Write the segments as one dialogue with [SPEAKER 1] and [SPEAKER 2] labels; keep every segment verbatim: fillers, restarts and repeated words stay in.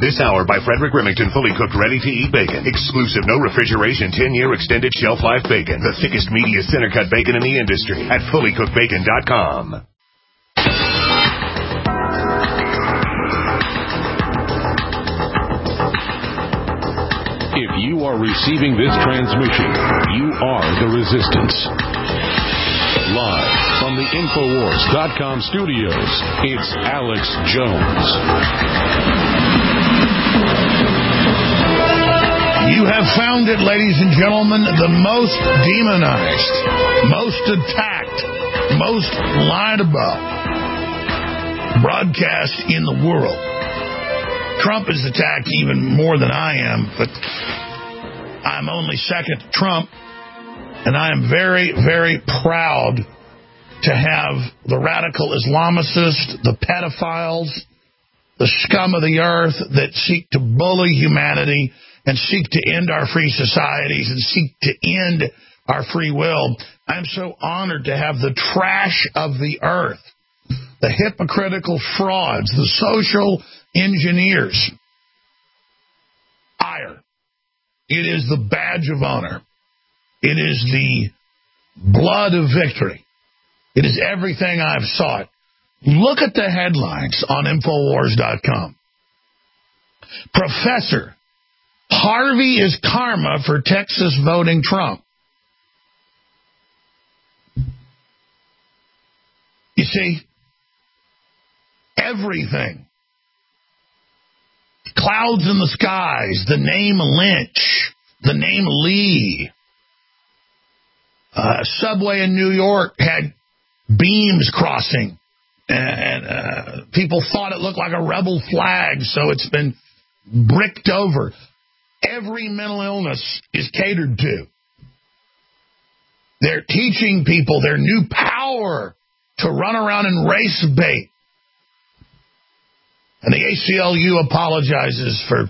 [SPEAKER 1] This hour by Frederick Remington, fully cooked, ready-to-eat bacon. Exclusive, no refrigeration, ten-year extended shelf life bacon. The thickest, meatiest, center-cut bacon in the industry at fully cooked bacon dot com.
[SPEAKER 2] If you are receiving this transmission, you are the resistance. Live from the Infowars dot com studios, it's Alex Jones.
[SPEAKER 3] You have found it, ladies and gentlemen, the most demonized, most attacked, most lied about broadcast in the world. Trump is attacked even more than I am, but I'm only second to Trump, and I am very, very proud to have the radical Islamicists, the pedophiles, the scum of the earth that seek to bully humanity and seek to end our free societies and seek to end our free will. I'm so honored to have the trash of the earth, the hypocritical frauds, the social engineers. Ire. It is the badge of honor. It is the blood of victory. It is everything I've sought. Look at the headlines on Infowars dot com. Professor, Harvey is karma for Texas voting Trump. You see, everything. Clouds in the skies, the name Lynch, the name Lee. Uh, subway in New York had beams crossing, and uh, people thought it looked like a rebel flag, so it's been bricked over. Every mental illness is catered to. They're teaching people their new power to run around and race bait. And the A C L U apologizes for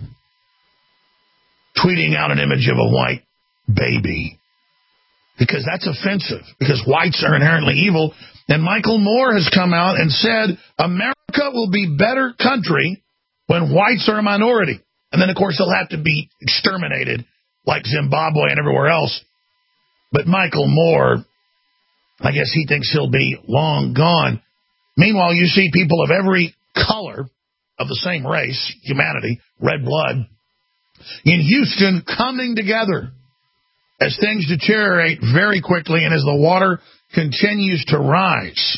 [SPEAKER 3] tweeting out an image of a white baby. Because that's offensive. Because whites are inherently evil. And Michael Moore has come out and said, America will be a better country when whites are a minority. And then, of course, they'll have to be exterminated like Zimbabwe and everywhere else. But Michael Moore, I guess he thinks he'll be long gone. Meanwhile, you see people of every color of the same race, humanity, red blood, in Houston coming together as things deteriorate very quickly and as the water continues to rise.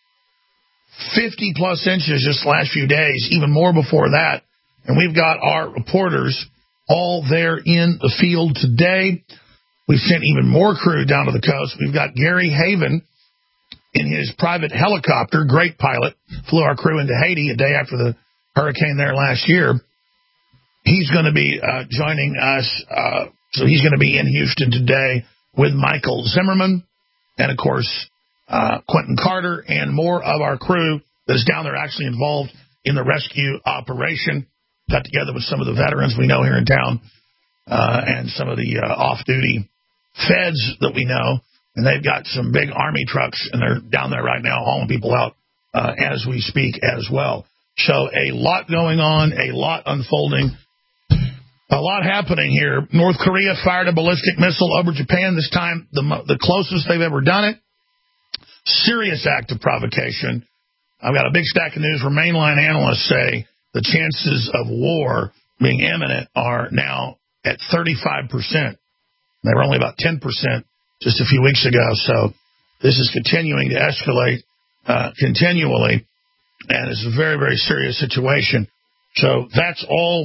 [SPEAKER 3] fifty plus inches just the last few days, even more before that. And we've got our reporters all there in the field today. We've sent even more crew down to the coast. We've got Gary Haven in his private helicopter, great pilot, flew our crew into Haiti a day after the hurricane there last year. He's going to be uh, joining us. Uh, so he's going to be in Houston today with Michael Zimmerman and, of course, uh, Quentin Carter and more of our crew that is down there actually involved in the rescue operation. Got together with some of the veterans we know here in town uh, and some of the uh, off-duty feds that we know. And they've got some big Army trucks, and they're down there right now hauling people out uh, as we speak as well. So a lot going on, a lot unfolding, a lot happening here. North Korea fired a ballistic missile over Japan, this time the, the closest they've ever done it. Serious act of provocation. I've got a big stack of news where mainline analysts say the chances of war being imminent are now at thirty-five percent. They were only about ten percent just a few weeks ago. So this is continuing to escalate uh, continually. And it's a very, very serious situation. So that's all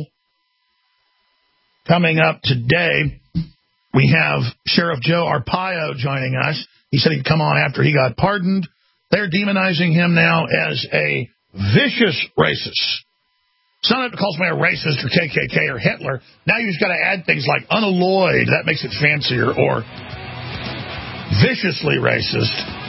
[SPEAKER 3] coming up today. We have Sheriff Joe Arpaio joining us. He said he'd come on after he got pardoned. They're demonizing him now as a vicious racist. Someone calls me a racist or K K K or Hitler. Now you've got to add things like unalloyed. That makes it fancier. Or viciously racist.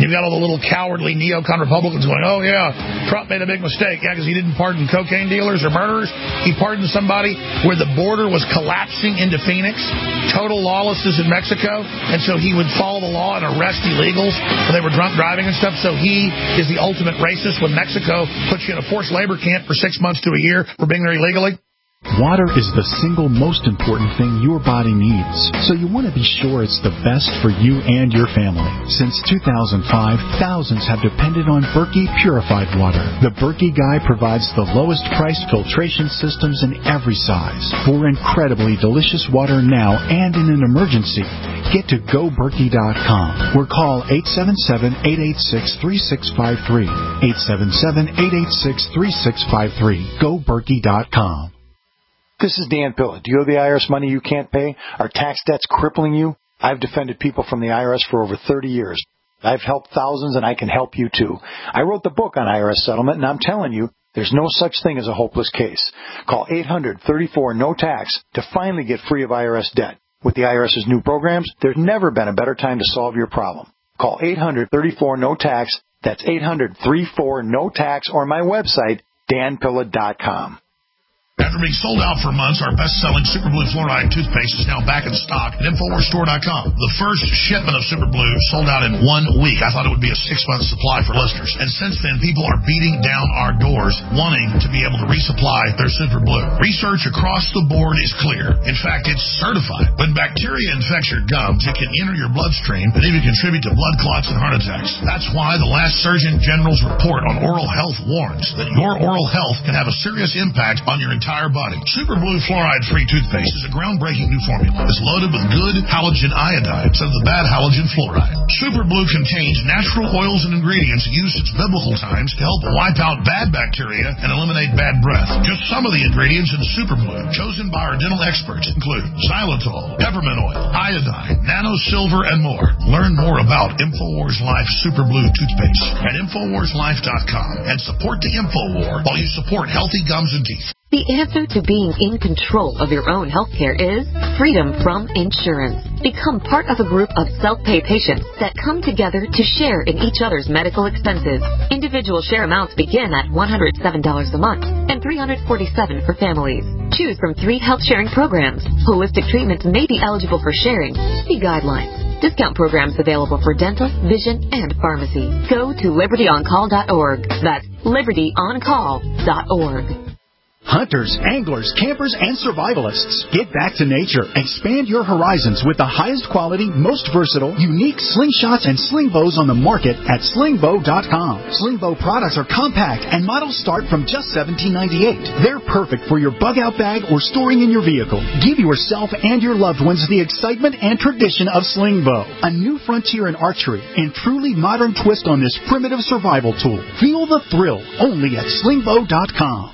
[SPEAKER 3] You've got all the little cowardly neocon Republicans going, oh, yeah, Trump made a big mistake. Yeah, because he didn't pardon cocaine dealers or murderers. He pardoned somebody where the border was collapsing into Phoenix, total lawlessness in Mexico, and so he would follow the law and arrest illegals when they were drunk driving and stuff. So he is the ultimate racist when Mexico puts you in a forced labor camp for six months to a year for being there illegally.
[SPEAKER 4] Water is the single most important thing your body needs, so you want to be sure it's the best for you and your family. Since two thousand five, thousands have depended on Berkey purified water. The Berkey Guy provides the lowest priced filtration systems in every size. For incredibly delicious water now and in an emergency, get to go berkey dot com or call eight seven seven, eight eight six, three six five three. eight seven seven, eight eight six, three six five three. go berkey dot com.
[SPEAKER 5] This is Dan Pilla. Do you owe the I R S money you can't pay? Are tax debts crippling you? I've defended people from the I R S for over thirty years. I've helped thousands, and I can help you, too. I wrote the book on I R S settlement, and I'm telling you, there's no such thing as a hopeless case. Call eight hundred, thirty-four, no tax to finally get free of I R S debt. With the IRS's new programs, there's never been a better time to solve your problem. Call eight hundred, thirty-four, no tax. That's eight hundred, thirty-four, no tax, or my website, dan pilla dot com.
[SPEAKER 3] After being sold out for months, our best-selling Super Blue Fluoride toothpaste is now back in stock at infowars store dot com. The first shipment of Super Blue sold out in one week. I thought it would be a six-month supply for listeners. And since then, people are beating down our doors wanting to be able to resupply their Super Blue. Research across the board is clear. In fact, it's certified. When bacteria infects your gums, it can enter your bloodstream and even contribute to blood clots and heart attacks. That's why the last Surgeon General's report on oral health warns that your oral health can have a serious impact on your entire body. Super Blue Fluoride-free toothpaste is a groundbreaking new formula. It's loaded with good halogen iodide instead of the bad halogen fluoride. Super Blue contains natural oils and ingredients used since biblical times to help wipe out bad bacteria and eliminate bad breath. Just some of the ingredients in Super Blue, chosen by our dental experts, include xylitol, peppermint oil, iodine, nano silver, and more. Learn more about InfoWars Life Super Blue toothpaste at infowars life dot com and support the InfoWar while you support healthy gums and teeth.
[SPEAKER 6] The answer to being in control of your own healthcare is freedom from insurance. Become part of a group of self-pay patients that come together to share in each other's medical expenses. Individual share amounts begin at one hundred seven dollars a month and three hundred forty-seven dollars for families. Choose from three health sharing programs. Holistic treatments may be eligible for sharing. See guidelines. Discount programs available for dental, vision, and pharmacy. Go to liberty on call dot org. That's liberty on call dot org.
[SPEAKER 4] Hunters, anglers, campers, and survivalists, get back to nature. Expand your horizons with the highest quality, most versatile, unique slingshots and sling bows on the market at sling bow dot com. Sling bow products are compact and models start from just seventeen ninety-eight. They're perfect for your bug-out bag or storing in your vehicle. Give yourself and your loved ones the excitement and tradition of sling bow, a new frontier in archery and truly modern twist on this primitive survival tool. Feel the thrill only at sling bow dot com.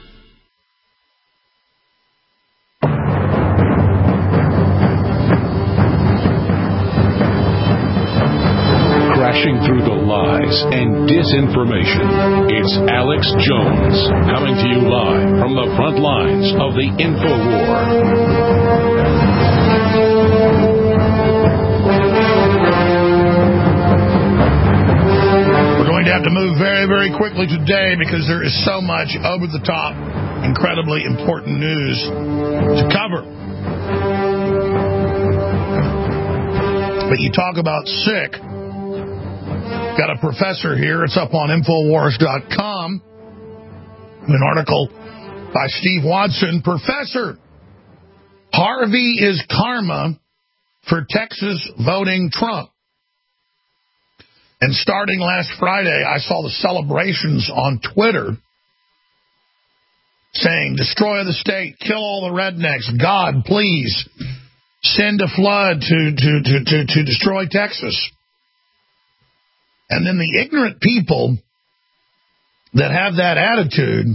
[SPEAKER 2] Crashing through the lies and disinformation. It's Alex Jones coming to you live from the front lines of the InfoWar.
[SPEAKER 3] We're going to have to move very, very quickly today because there is so much over-the-top, incredibly important news to cover. But you talk about sick. Got a professor here. It's up on infowars dot com. An article by Steve Watson. Professor, Harvey is karma for Texas voting Trump. And starting last Friday, I saw the celebrations on Twitter saying, destroy the state, kill all the rednecks. God, please send a flood to, to, to, to, to destroy Texas. And then the ignorant people that have that attitude,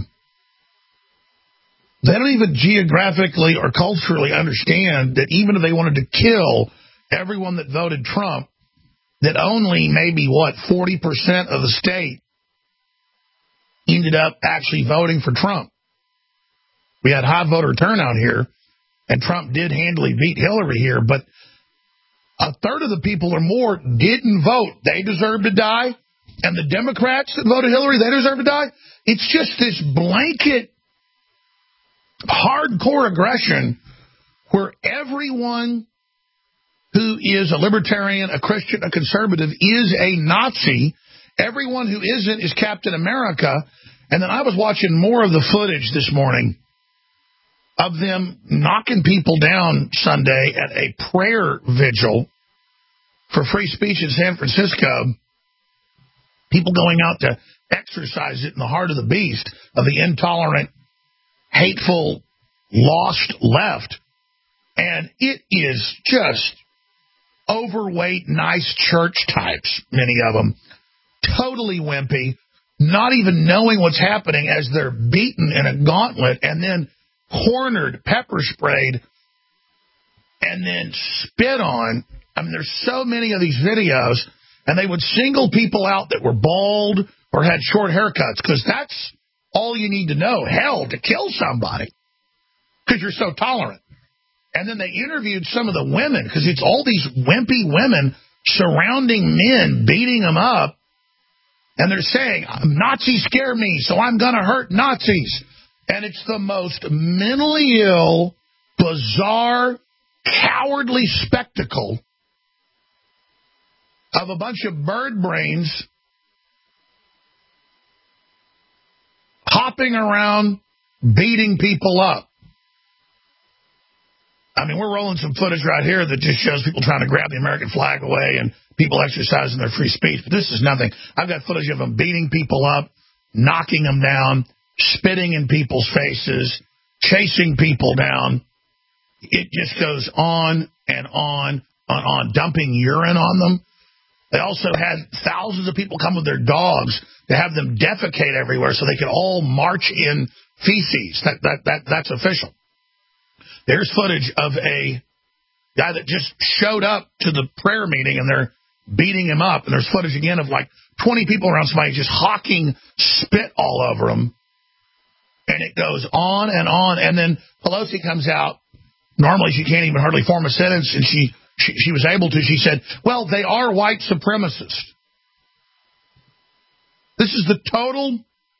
[SPEAKER 3] they don't even geographically or culturally understand that even if they wanted to kill everyone that voted Trump, that only maybe, what, forty percent of the state ended up actually voting for Trump. We had high voter turnout here, and Trump did handily beat Hillary here, but a third of the people or more didn't vote. They deserve to die. and the Democrats that voted Hillary, they deserve to die. It's just this blanket, hardcore aggression where everyone who is a libertarian, a Christian, a conservative is a Nazi. Everyone who isn't is Captain America. And then I was watching more of the footage this morning of them knocking people down Sunday at a prayer vigil for free speech in San Francisco. People going out to exercise it in the heart of the beast of the intolerant, hateful, lost left. And it is just overweight, nice church types, many of them, totally wimpy, not even knowing what's happening as they're beaten in a gauntlet and then cornered, pepper sprayed, and then spit on. I mean, there's so many of these videos, and they would single people out that were bald or had short haircuts, because that's all you need to know. Hell, to kill somebody, because you're so tolerant. And then they interviewed some of the women, because it's all these wimpy women surrounding men, beating them up. And they're saying, Nazis scare me, so I'm going to hurt Nazis. And it's the most mentally ill, bizarre, cowardly spectacle of a bunch of bird brains hopping around, beating people up. I mean, we're rolling some footage right here that just shows people trying to grab the American flag away and people exercising their free speech. But this is nothing. I've got footage of them beating people up, knocking them down, spitting in people's faces, chasing people down. It just goes on and on and on, dumping urine on them. They also had thousands of people come with their dogs to have them defecate everywhere so they could all march in feces. That that that that's official. There's footage of a guy that just showed up to the prayer meeting, and they're beating him up. And there's footage again of like twenty people around somebody just hawking spit all over him. And it goes on and on. And then Pelosi comes out. Normally she can't even hardly form a sentence, and she, she, she was able to. She said, well, they are white supremacists. This is the total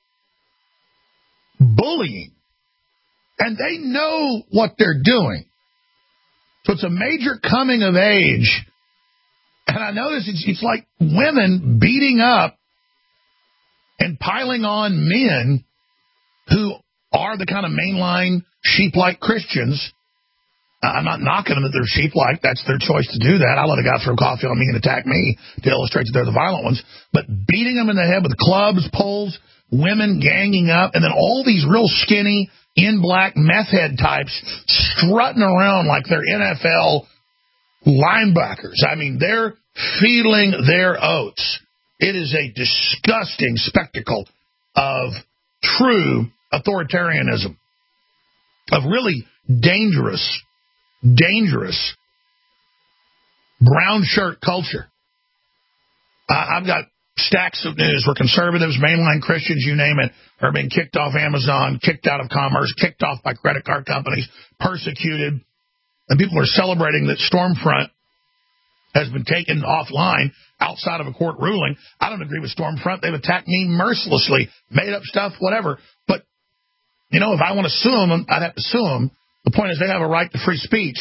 [SPEAKER 3] bullying. And they know what they're doing. So it's a major coming of age. And I notice it's, it's like women beating up and piling on men who are the kind of mainline sheep-like Christians. I'm not knocking them that they're sheep-like. That's their choice to do that. I let a guy throw coffee on me and attack me to illustrate that they're the violent ones. But beating them in the head with clubs, poles, women ganging up, and then all these real skinny, in black meth head types strutting around like they're N F L linebackers. I mean, they're feeling their oats. It is a disgusting spectacle of true authoritarianism, of really dangerous, dangerous brown shirt culture. Uh, I've got stacks of news where conservatives, mainline Christians, you name it, are being kicked off Amazon, kicked out of commerce, kicked off by credit card companies, persecuted. And people are celebrating that Stormfront has been taken offline outside of a court ruling. I don't agree with Stormfront. They've attacked me mercilessly, made up stuff, whatever. But, you know, if I want to sue them, I'd have to sue them. The point is they have a right to free speech.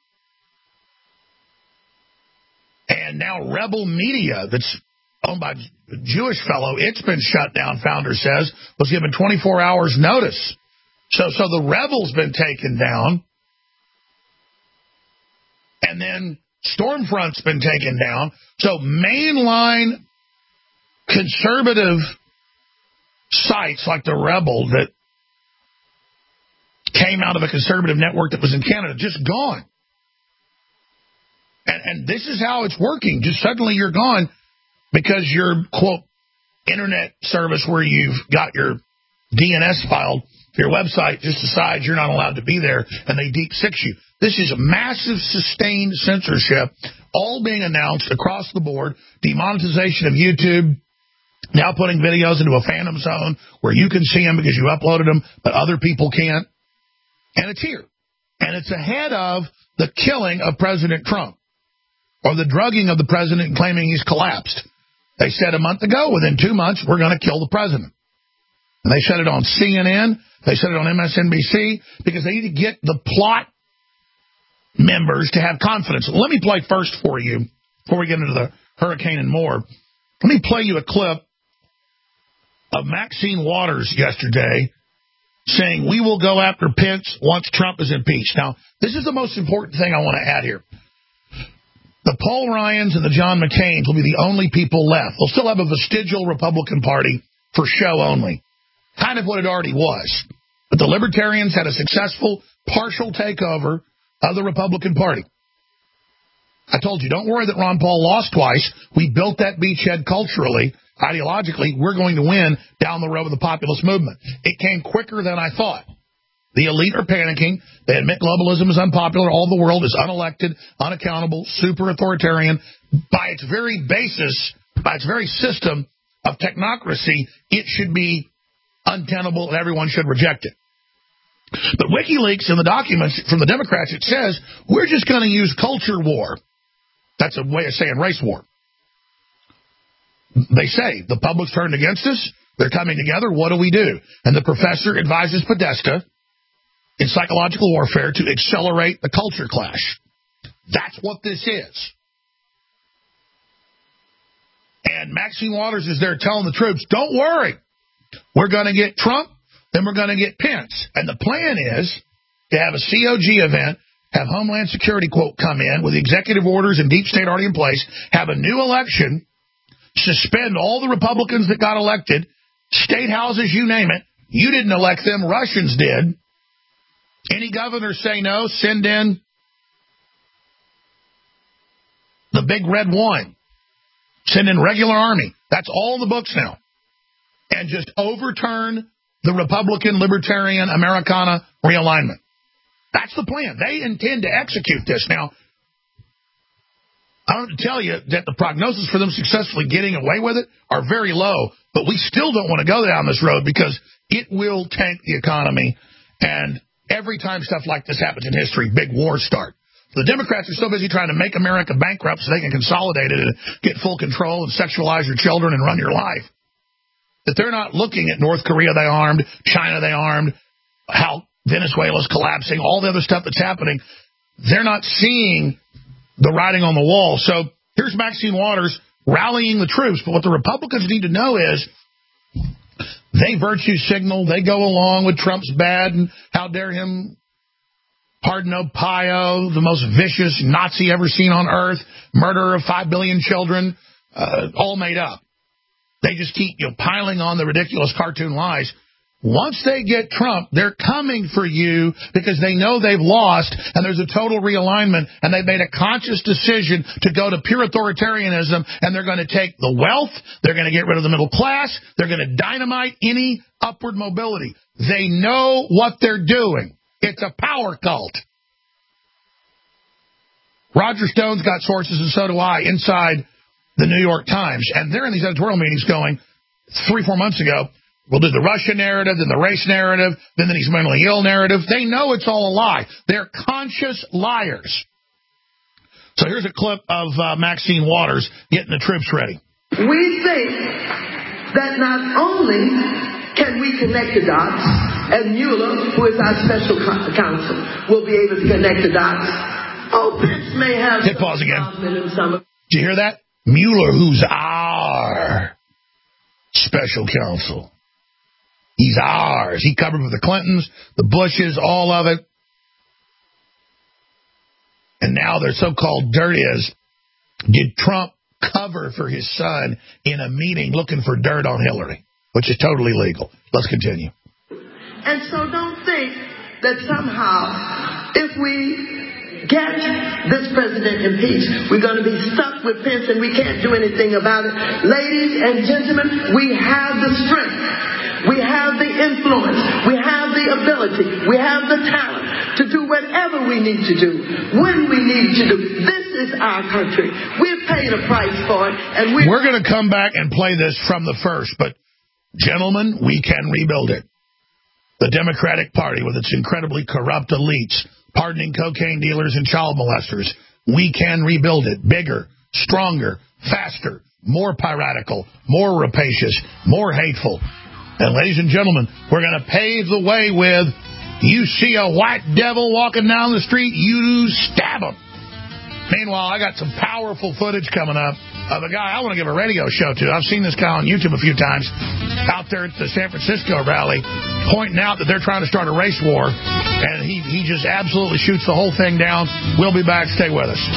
[SPEAKER 3] And now Rebel Media, that's owned by a Jewish fellow, it's been shut down, Founder says, was given twenty-four hours notice. So so the Rebel's been taken down. And then Stormfront's been taken down. So mainline conservative sites like the Rebel that came out of a conservative network that was in Canada, just gone. And, and this is how it's working. Just suddenly you're gone. Because your, quote, internet service where you've got your D N S filed, your website just decides you're not allowed to be there, and they deep six you. This is massive, sustained censorship, all being announced across the board. Demonetization of YouTube, now putting videos into a phantom zone where you can see them because you uploaded them, but other people can't. And it's here. And it's ahead of the killing of President Trump, or the drugging of the president and claiming he's collapsed. They said a month ago, within two months, we're going to kill the president. And they said it on C N N. They said it on M S N B C because they need to get the plot members to have confidence. Let me play first for you, before we get into the hurricane and more. Let me play you a clip of Maxine Waters yesterday saying, we will go after Pence once Trump is impeached. Now, this is the most important thing I want to add here. The Paul Ryans and the John McCains will be the only people left. They'll still have a vestigial Republican Party for show only, kind of what it already was. But the Libertarians had a successful partial takeover of the Republican Party. I told you, don't worry that Ron Paul lost twice. We built that beachhead culturally. Ideologically, we're going to win down the road with the populist movement. It came quicker than I thought. The elite are panicking. They admit globalism is unpopular. All the world is unelected, unaccountable, super authoritarian. By its very basis, by its very system of technocracy, it should be untenable and everyone should reject it. But WikiLeaks and the documents from the Democrats, it says, we're just going to use culture war. That's a way of saying race war. They say, the public's turned against us. They're coming together. What do we do? And the professor advises Podesta in psychological warfare to accelerate the culture clash. That's what this is. And Maxine Waters is there telling the troops, don't worry. We're going to get Trump, then we're going to get Pence. And the plan is to have a C O G event, have Homeland Security, quote, come in with executive orders and deep state already in place, have a new election, suspend all the Republicans that got elected, state houses, you name it. You didn't elect them. Russians did. Any governors say no, send in the big red one. Send in regular army. That's all in the books now. And just overturn the Republican, Libertarian, Americana realignment. That's the plan. They intend to execute this. Now, I don't have to tell you that the prognosis for them successfully getting away with it are very low, but we still don't want to go down this road because it will tank the economy. And every time stuff like this happens in history, big wars start. The Democrats are so busy trying to make America bankrupt so they can consolidate it and get full control and sexualize your children and run your life, that they're not looking at North Korea they armed, China they armed, how Venezuela's collapsing, all the other stuff that's happening. They're not seeing the writing on the wall. So here's Maxine Waters rallying the troops. But what the Republicans need to know is they virtue signal. They go along with Trump's bad and how dare him pardon Pio, the most vicious Nazi ever seen on earth, murderer of five billion children, uh, all made up. They just keep, you know, piling on the ridiculous cartoon lies. Once they get Trump, they're coming for you because they know they've lost and there's a total realignment and they've made a conscious decision to go to pure authoritarianism, and they're going to take the wealth, they're going to get rid of the middle class, they're going to dynamite any upward mobility. They know what they're doing. It's a power cult. Roger Stone's got sources, and so do I, inside the New York Times, and they're in these editorial meetings going, three, four months ago, we'll do the Russia narrative, then the race narrative, then the he's mentally ill narrative. They know it's all a lie. They're conscious liars. So here's a clip of uh, Maxine Waters getting the troops ready.
[SPEAKER 7] We think that not only can we connect the dots, and Mueller, who is our special counsel, will be able to connect the dots. Oh, Pence may have...
[SPEAKER 3] Hit pause again. Did you hear that? Mueller, who's our special counsel. He's ours. He covered with the Clintons, the Bushes, all of it. And now their so-called dirt is, did Trump cover for his son in a meeting looking for dirt on Hillary, which is totally legal. Let's continue.
[SPEAKER 7] And so don't think that somehow if we get this president impeached, we're going to be stuck with Pence and we can't do anything about it. Ladies and gentlemen, we have the strength. We have the influence. We have the ability. We have the talent to do whatever we need to do, when we need to do. This is our country. We've paid a price for it. And we're,
[SPEAKER 3] we're going to come back and play this from the first. But, gentlemen, we can rebuild it. The Democratic Party, with its incredibly corrupt elites, pardoning cocaine dealers and child molesters, we can rebuild it bigger, stronger, faster. more piratical, more rapacious, more hateful. And ladies and gentlemen, we're going to pave the way with, you see a white devil walking down the street, you stab him. Meanwhile, I got some powerful footage coming up of a guy I want to give a radio show to. I've seen this guy on YouTube a few times out there at the San Francisco rally pointing out that they're trying to start a race war, and he, he just absolutely shoots the whole thing down. We'll be back. Stay with us.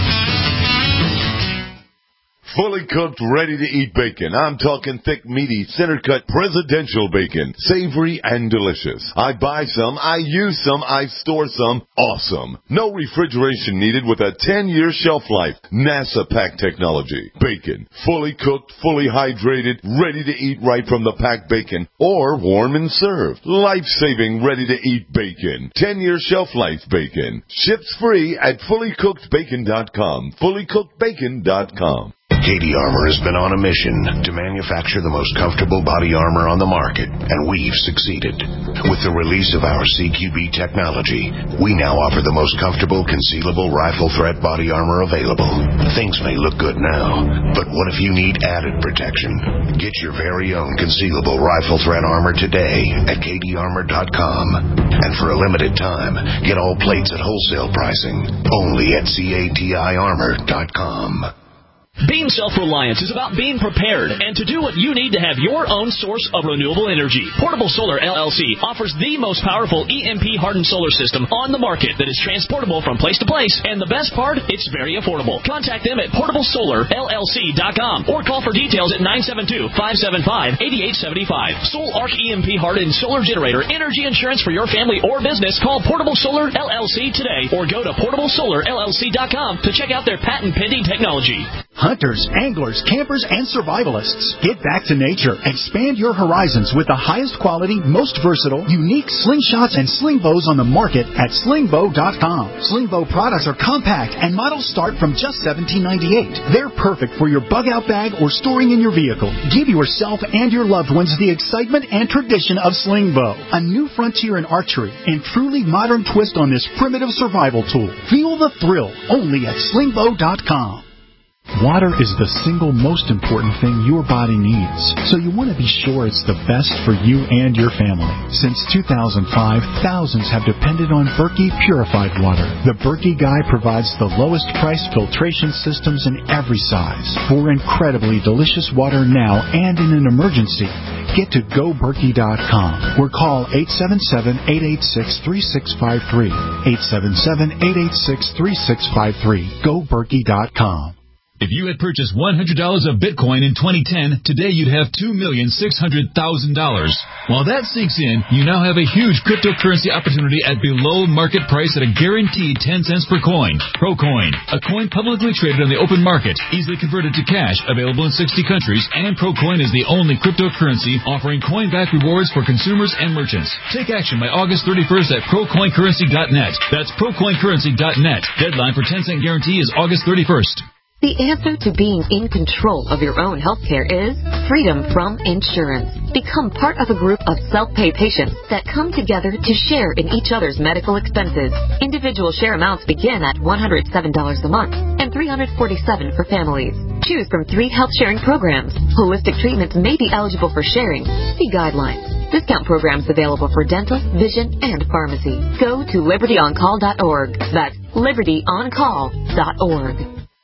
[SPEAKER 8] Fully cooked, ready-to-eat bacon. I'm talking thick, meaty, center-cut presidential bacon. Savory and delicious. I buy some, I use some, I store some. Awesome. No refrigeration needed with a ten-year shelf life. NASA pack technology. Bacon. Fully cooked, fully hydrated, ready to eat right from the packed bacon. Or warm and served. Life-saving, ready-to-eat bacon. ten-year shelf life bacon. Ships free at fully cooked bacon dot com. fully cooked bacon dot com.
[SPEAKER 1] Katie Armor has been on a mission to manufacture the most comfortable body armor on the market, and we've succeeded. With the release of our C Q B technology, we now offer the most comfortable concealable rifle threat body armor available. Things may look good now, but what if you need added protection? Get your very own concealable rifle threat armor today at Katie Armor dot com. And for a limited time, get all plates at wholesale pricing, only at C A T I Armor dot com.
[SPEAKER 9] Being self-reliant is about being prepared and to do what you need to have your own source of renewable energy. Portable Solar L L C offers the most powerful E M P-hardened solar system on the market that is transportable from place to place, and the best part, it's very affordable. Contact them at portable solar L L C dot com or call for details at nine seven two, five seven five, eight eight seven five. Sol Arc E M P-hardened solar generator energy insurance for your family or business. Call Portable Solar L L C today or go to portable solar L L C dot com to check out their patent-pending technology.
[SPEAKER 4] Hunters, anglers, campers, and survivalists. Get back to nature. Expand your horizons with the highest quality, most versatile, unique slingshots and sling bows on the market at sling bow dot com. Sling bow products are compact and models start from just seventeen ninety-eight. They're perfect for your bug-out bag or storing in your vehicle. Give yourself and your loved ones the excitement and tradition of sling bow, a new frontier in archery and truly modern twist on this primitive survival tool. Feel the thrill only at sling bow dot com. Water is the single most important thing your body needs, so you want to be sure it's the best for you and your family. Since two thousand five, thousands have depended on Berkey purified water. The Berkey Guy provides the lowest price filtration systems in every size for incredibly delicious water now and in an emergency. Get to go berkey dot com or call eight seven seven, eight eight six, three six five three. eight seven seven, eight eight six, three six five three. go berkey dot com.
[SPEAKER 10] If you had purchased one hundred dollars of Bitcoin in twenty ten, today you'd have two million six hundred thousand dollars. While that sinks in, you now have a huge cryptocurrency opportunity at below market price at a guaranteed ten cents per coin. ProCoin, a coin publicly traded on the open market, easily converted to cash, available in sixty countries, and ProCoin is the only cryptocurrency offering coin-back rewards for consumers and merchants. Take action by August thirty-first at pro coin currency dot net. That's pro coin currency dot net. Deadline for ten cent guarantee is August thirty-first.
[SPEAKER 6] The answer to being in control of your own health care is freedom from insurance. Become part of a group of self-pay patients that come together to share in each other's medical expenses. Individual share amounts begin at one hundred seven dollars a month and three hundred forty-seven dollars for families. Choose from three health sharing programs. Holistic treatments may be eligible for sharing. See guidelines. Discount programs available for dental, vision, and pharmacy. Go to liberty on call dot org. That's liberty on call dot org.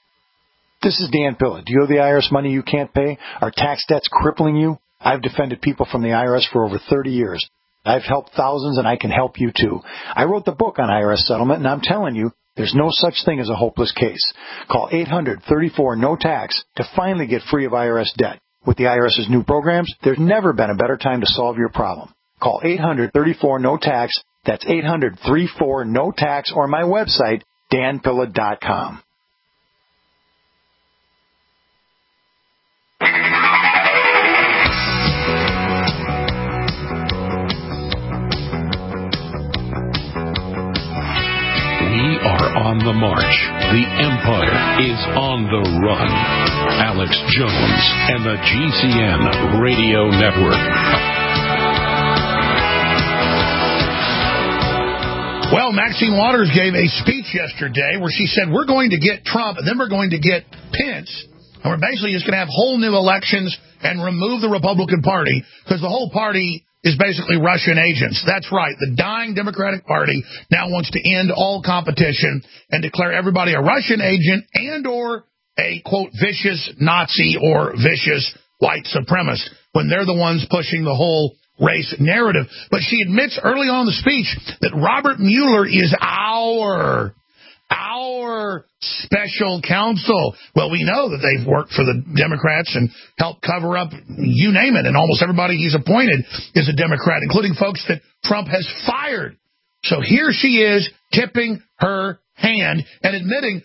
[SPEAKER 5] This is Dan Pilla. Do you owe the I R S money you can't pay? Are tax debts crippling you? I've defended people from the I R S for over thirty years. I've helped thousands, and I can help you too. I wrote the book on I R S settlement, and I'm telling you, there's no such thing as a hopeless case. Call eight hundred, thirty-four, no tax to finally get free of I R S debt. With the IRS's new programs, there's never been a better time to solve your problem. Call eight hundred, thirty-four, no tax. That's eight hundred, thirty-four, no tax, or my website, dan pilla dot com.
[SPEAKER 2] We are on the march. The empire is on the run. Alex Jones and the G C N Radio Network.
[SPEAKER 3] Well, Maxine Waters gave a speech yesterday where she said, we're going to get Trump, and then we're going to get Pence, And we're basically just going to have whole new elections and remove the Republican Party because the whole party is basically Russian agents. That's right. The dying Democratic Party now wants to end all competition and declare everybody a Russian agent and or a, quote, vicious Nazi or vicious white supremacist when they're the ones pushing the whole race narrative. But she admits early on in the speech that Robert Mueller is our Our special counsel. Well, we know that they've worked for the Democrats and helped cover up, you name it, and almost everybody he's appointed is a Democrat, including folks that Trump has fired. So here she is tipping her hand and admitting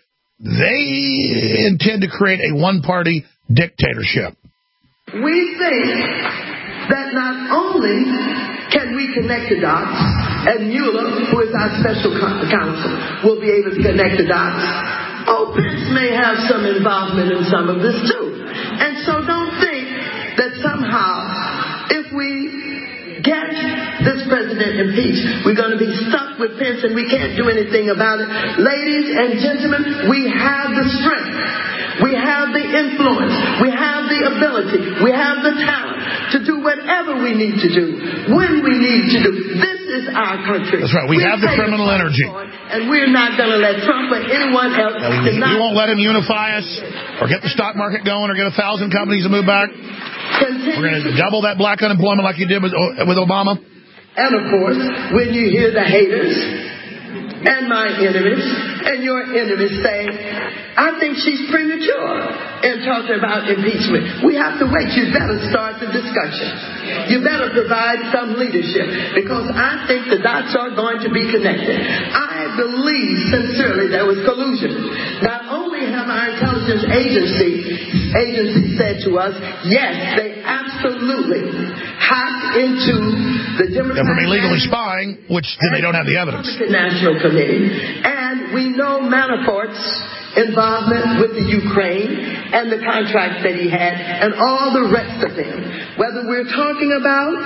[SPEAKER 3] they intend to create a one-party dictatorship.
[SPEAKER 7] We think that not only can we connect the dots, and Mueller, who is our special counsel, will be able to connect the dots. Oh, Pence may have some involvement in some of this, too. And so don't think that somehow, if we get this president impeached, we're going to be stuck with Pence and we can't do anything about it. Ladies and gentlemen, we have the strength. We have the influence. We have the ability. We have the talent to do whatever we need to do, when we need to do. This is our country.
[SPEAKER 3] That's right. We, we have the criminal energy.
[SPEAKER 7] And we're not going to let Trump or anyone else...
[SPEAKER 3] No, we, we won't let him unify us or get the stock market going or get a thousand companies to move back. Continue. We're going to double that black unemployment like you did with, with Obama.
[SPEAKER 7] And, of course, when you hear the haters and my enemies and your enemies say, I think she's premature in talking about impeachment. We have to wait. You better start the discussion. You better provide some leadership because I think the dots are going to be connected. I believe sincerely there was collusion. Not only have our intelligence agency, agency said to us, yes, they absolutely hacked into the Democratic...
[SPEAKER 3] Yeah, from illegally spying, which then they don't have the evidence.
[SPEAKER 7] National Committee. And we know Manafort's involvement with the Ukraine and the contracts that he had and all the rest of them. Whether we're talking about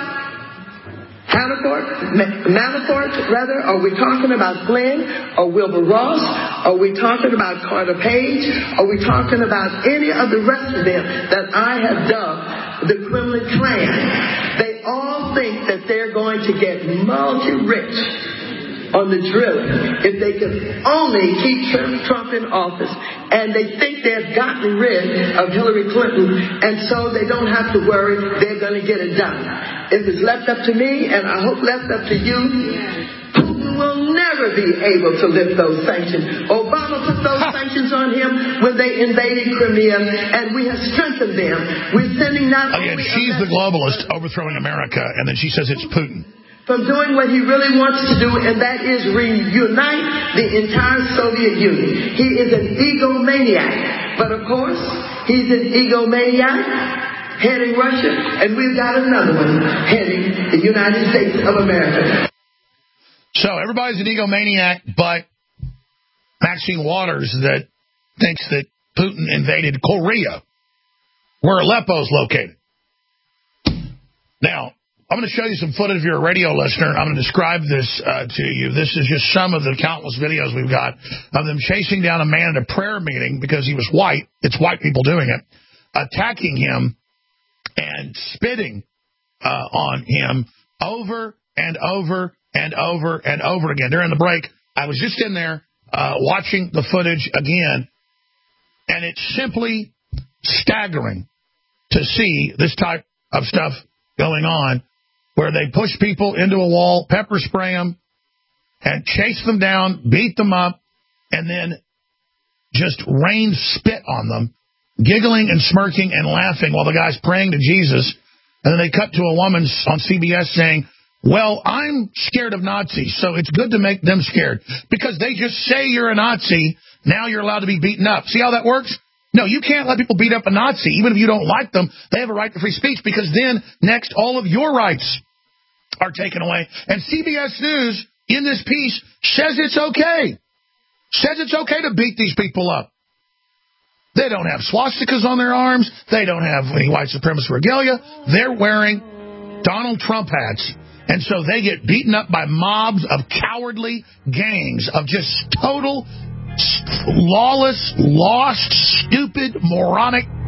[SPEAKER 7] Manafort, Manafort, rather, are we talking about Flynn or Wilbur Ross? Are we talking about Carter Page? Are we talking about any of the rest of them that I have dubbed the Kremlin clan? They all think that they're going to get multi-rich on the drilling if they can only keep Trump in office. And they think they've gotten rid of Hillary Clinton, and so they don't have to worry, they're going to get it done. If it's left up to me, and I hope left up to you, Putin will never be able to lift those sanctions. Obama put those sanctions on him when they invaded Crimea, and we have strengthened them. We're sending not
[SPEAKER 3] Again,
[SPEAKER 7] only...
[SPEAKER 3] she's the globalist overthrowing America, and then she says it's Putin.
[SPEAKER 7] From doing what he really wants to do, and that is reunite the entire Soviet Union. He is an egomaniac. But of course, he's an egomaniac heading Russia, and we've got another one heading the United States of America.
[SPEAKER 3] So everybody's an egomaniac, but Maxine Waters that thinks that Putin invaded Korea, where Aleppo's located. Now, I'm going to show you some footage if you're a radio listener. I'm going to describe this uh, to you. This is just some of the countless videos we've got of them chasing down a man at a prayer meeting because he was white. It's white people doing it, attacking him and spitting uh, on him over and over and over and over again. During the break, I was just in there uh, watching the footage again, and it's simply staggering to see this type of stuff going on, where they push people into a wall, pepper spray them, and chase them down, beat them up, and then just rain spit on them, giggling and smirking and laughing while the guy's praying to Jesus. And then they cut to a woman on C B S saying, well, I'm scared of Nazis, so it's good to make them scared. Because they just say you're a Nazi, now you're allowed to be beaten up. See how that works? No, you can't let people beat up a Nazi. Even if you don't like them, they have a right to free speech, because then next all of your rights are taken away. And C B S News, in this piece, says it's okay. Says it's okay to beat these people up. They don't have swastikas on their arms. They don't have any white supremacist regalia. They're wearing Donald Trump hats. And so they get beaten up by mobs of cowardly gangs of just total, lawless, lost, stupid, moronic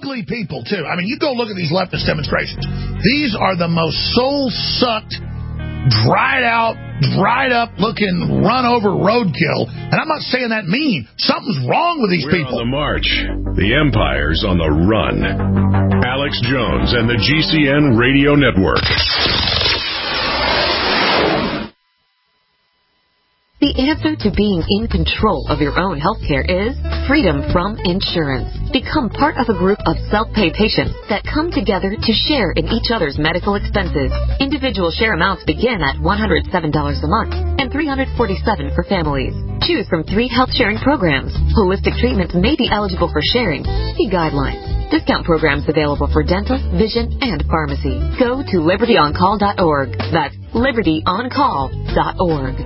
[SPEAKER 3] ugly people, too. I mean, you go look at these leftist demonstrations. These are the most soul-sucked, dried out, dried up looking, run over roadkill. And I'm not saying that mean. Something's wrong with these
[SPEAKER 2] We're
[SPEAKER 3] people.
[SPEAKER 2] on the march. The empire's on the run. Alex Jones and the G C N Radio Network.
[SPEAKER 6] The answer to being in control of your own healthcare is freedom from insurance. Become part of a group of self-pay patients that come together to share in each other's medical expenses. Individual share amounts begin at one hundred seven dollars a month and three hundred forty-seven dollars for families. Choose from three health sharing programs. Holistic treatments may be eligible for sharing. See guidelines. Discount programs available for dental, vision, and pharmacy. Go to liberty on call dot org. That's liberty on call dot org.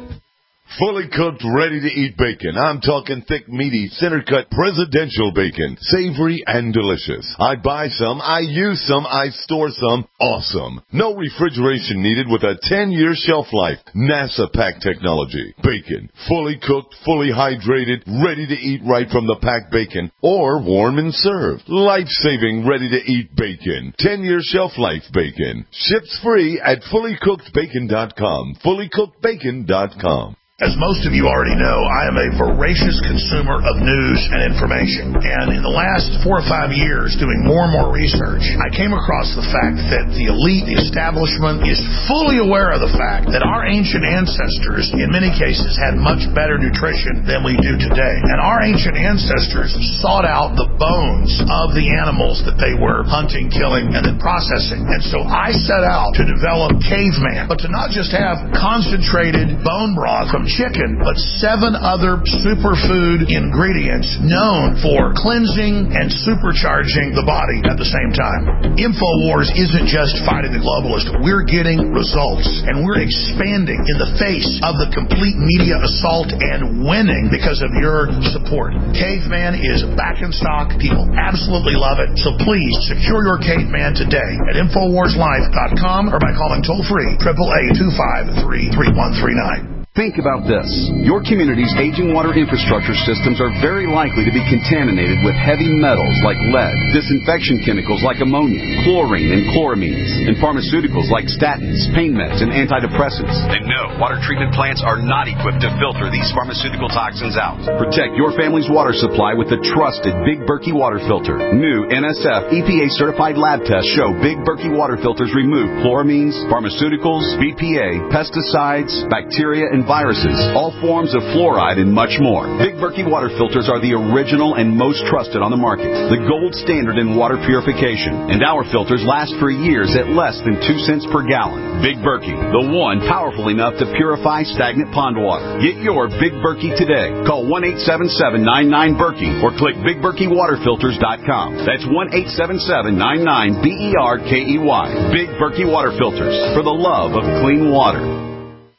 [SPEAKER 8] Fully cooked, ready-to-eat bacon. I'm talking thick, meaty, center-cut presidential bacon. Savory and delicious. I buy some, I use some, I store some. Awesome. No refrigeration needed with a ten-year shelf life. NASA pack technology. Bacon. Fully cooked, fully hydrated, ready to eat right from the packed bacon. Or warm and served. Life-saving, ready-to-eat bacon. ten-year shelf life bacon. Ships free at fully cooked bacon dot com. fully cooked bacon dot com.
[SPEAKER 3] As most of you already know, I am a voracious consumer of news and information. And in the last four or five years, doing more and more research, I came across the fact that the elite, the establishment, is fully aware of the fact that our ancient ancestors, in many cases, had much better nutrition than we do today. And our ancient ancestors sought out the bones of the animals that they were hunting, killing, and then processing. And so I set out to develop Caveman, but to not just have concentrated bone broth from chicken, but seven other superfood ingredients known for cleansing and supercharging the body at the same time. InfoWars isn't just fighting the globalist. We're getting results, and we're expanding in the face of the complete media assault and winning because of your support. Caveman is back in stock. People absolutely love it. So please secure your Caveman today at infowars life dot com or by calling toll-free eight eight eight, two five three, three one three nine.
[SPEAKER 11] Think about this. Your community's aging water infrastructure systems are very likely to be contaminated with heavy metals like lead, disinfection chemicals like ammonia, chlorine and chloramines, and pharmaceuticals like statins, pain meds, and antidepressants. And no, water treatment plants are not equipped to filter these pharmaceutical toxins out. Protect your family's water supply with the trusted Big Berkey water filter. New N S F E P A certified lab tests show Big Berkey water filters remove chloramines, pharmaceuticals, B P A, pesticides, bacteria, and viruses, all forms of fluoride, and much more. Big Berkey water filters are the original and most trusted on the market, the gold standard in water purification, and our filters last for years at less than two cents per gallon. Big Berkey, the one powerful enough to purify stagnant pond water. Get your Big Berkey today. Call one eight seven seven, nine nine, Berkey or click big berkey water filters dot com. That's one eight seven seven, nine nine, B E R K E Y. Big Berkey water filters, for the love of clean water.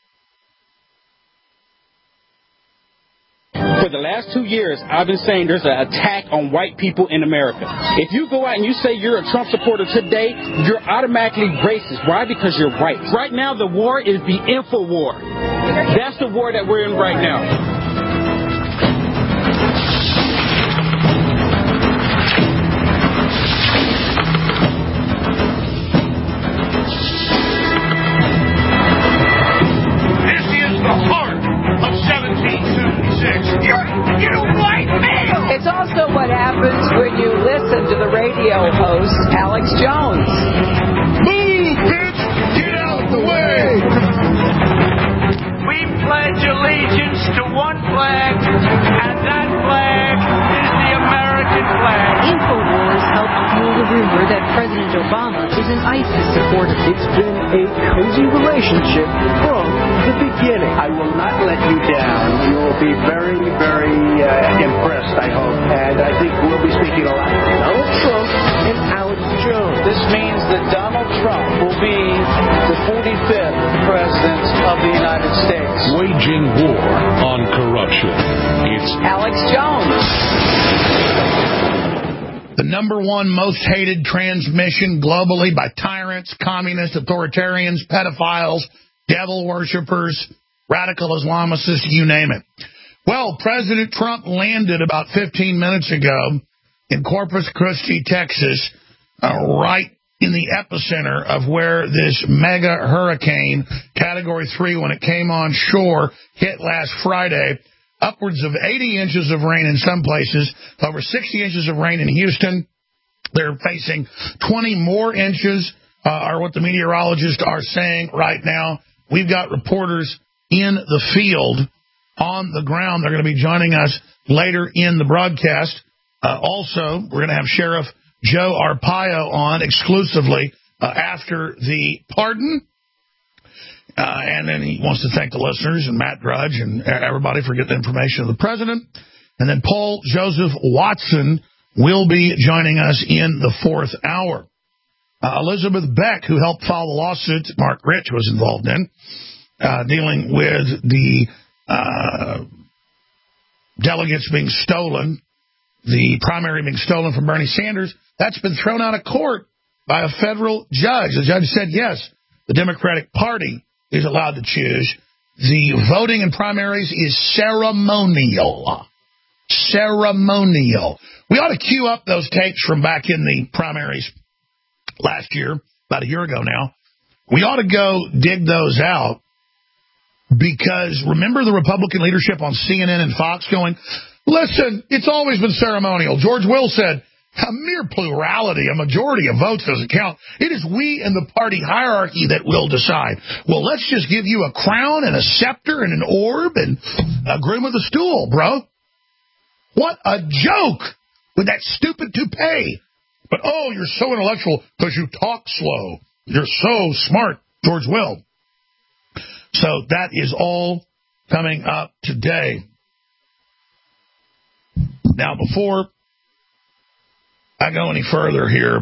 [SPEAKER 12] For the last two years, I've been saying there's an attack on white people in America. If you go out and you say you're a Trump supporter today, you're automatically racist. Why? Because you're white. Right now, the war is the info war. That's the war that we're in right now.
[SPEAKER 13] It's also what happens when you listen to the radio host, Alex Jones.
[SPEAKER 3] Move, bitch! Get out the way!
[SPEAKER 14] We pledge allegiance to one flag, and that flag is the American flag.
[SPEAKER 6] InfoWars helped fuel the rumor that President Obama is an ISIS supporter.
[SPEAKER 15] It's been a cozy relationship from the beginning. I will not let you down. You will be very, very uh, impressed, I hope. And I think we'll be speaking a lot of Donald Trump and Alex Jones.
[SPEAKER 14] This means that Donald Trump will be the forty-fifth president of the United States.
[SPEAKER 2] Waging war on corruption. It's
[SPEAKER 13] Alex Jones.
[SPEAKER 3] The number one most hated transmission globally by tyrants, communists, authoritarians, pedophiles, devil worshippers, radical Islamists, you name it. Well, President Trump landed about fifteen minutes ago in Corpus Christi, Texas, uh, right in the epicenter of where this mega hurricane, Category three, when it came on shore, hit last Friday. Upwards of eighty inches of rain in some places, over sixty inches of rain in Houston. They're facing twenty more inches, uh, are what the meteorologists are saying right now. We've got reporters in the field, on the ground. They're going to be joining us later in the broadcast. Uh, also, we're going to have Sheriff Joe Arpaio on exclusively uh, after the pardon. Uh, and then he wants to thank the listeners and Matt Drudge and everybody for getting the information of the president. And then Paul Joseph Watson will be joining us in the fourth hour. Uh, Elizabeth Beck, who helped file the lawsuit that Mark Rich was involved in, uh, dealing with the uh, delegates being stolen, the primary being stolen from Bernie Sanders, that's been thrown out of court by a federal judge. The judge said, yes, the Democratic Party is allowed to choose. The voting in primaries is ceremonial. Ceremonial. We ought to queue up those tapes from back in the primaries last year, about a year ago now. We ought to go dig those out because remember the Republican leadership on C N N and Fox going, listen, it's always been ceremonial. George Will said, a mere plurality, a majority of votes doesn't count. It is we in the party hierarchy that will decide. Well, let's just give you a crown and a scepter and an orb and a groom of the stool, bro. What a joke with that stupid toupee. But, oh, you're so intellectual because you talk slow. You're so smart, George Will. So that is all coming up today. Now, before I go any further here,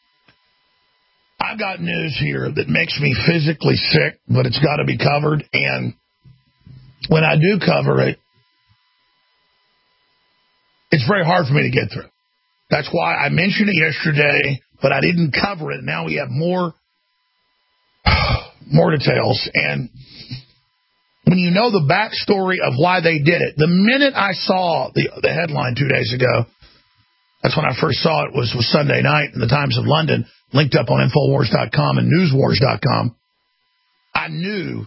[SPEAKER 3] I've got news here that makes me physically sick, but it's got to be covered. And when I do cover it, it's very hard for me to get through. That's why I mentioned it yesterday, but I didn't cover it. Now we have more, more details. And when you know the backstory of why they did it, the minute I saw the, the headline two days ago, that's when I first saw it, was, was Sunday night in the Times of London, linked up on Infowars dot com and Newswars dot com. I knew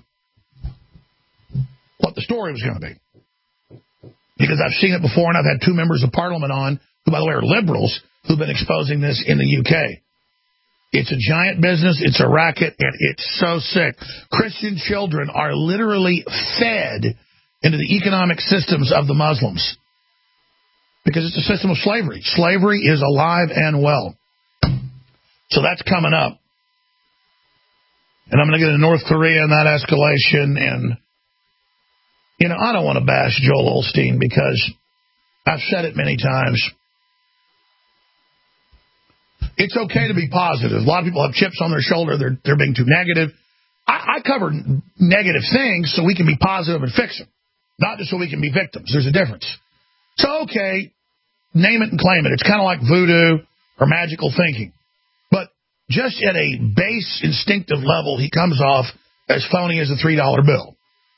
[SPEAKER 3] what the story was going to be. Because I've seen it before, and I've had two members of Parliament on, who, by the way, are liberals, who've been exposing this in the U K. It's a giant business, it's a racket, and it's so sick. Christian children are literally fed into the economic systems of the Muslims. Because it's a system of slavery. Slavery is alive and well. So that's coming up. And I'm going to get into North Korea and that escalation. And, you know, I don't want to bash Joel Osteen because I've said it many times. It's okay to be positive. A lot of people have chips on their shoulder. They're, they're being too negative. I, I cover negative things so we can be positive and fix them. Not just so we can be victims. There's a difference. So, okay, name it and claim it. It's kind of like voodoo or magical thinking. But just at a base instinctive level, he comes off as phony as a three dollar bill.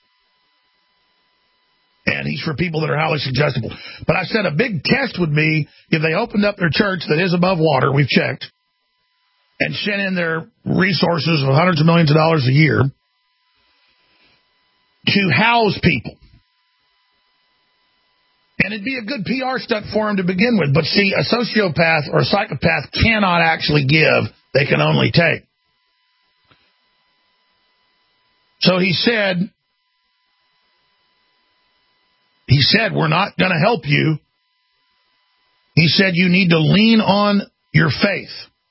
[SPEAKER 3] And he's for people that are highly suggestible. But I said a big test would be if they opened up their church that is above water, we've checked, and sent in their resources of hundreds of millions of dollars a year to house people. And it'd be a good P R stunt for him to begin with. But see, a sociopath or a psychopath cannot actually give. They can only take. So he said, he said, we're not going to help you. He said, you need to lean on your faith.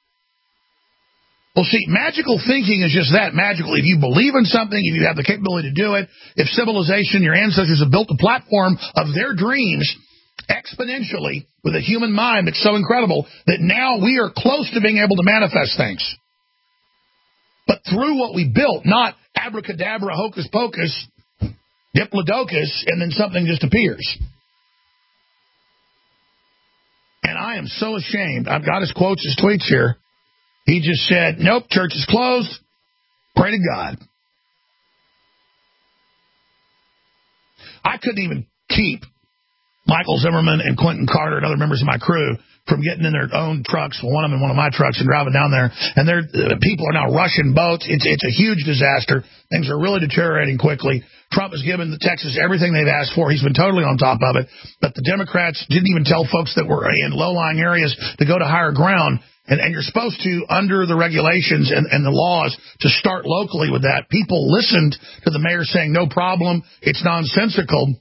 [SPEAKER 3] Well, see, magical thinking is just that, magical. If you believe in something, if you have the capability to do it, if civilization, your ancestors have built a platform of their dreams exponentially with a human mind that's so incredible that now we are close to being able to manifest things. But through what we built, not abracadabra, hocus pocus, diplodocus, and then something just appears. And I am so ashamed. I've got his quotes, his tweets here. He just said, nope, church is closed. Pray to God. I couldn't even keep Michael Zimmerman and Quentin Carter and other members of my crew from getting in their own trucks, one of them in one of my trucks, and driving down there. And they're, uh, people are now rushing boats. It's, it's a huge disaster. Things are really deteriorating quickly. Trump has given the Texas everything they've asked for. He's been totally on top of it. But the Democrats didn't even tell folks that were in low-lying areas to go to higher ground. And, and you're supposed to, under the regulations and, and the laws, to start locally with that. People listened to the mayor saying, no problem, it's nonsensical.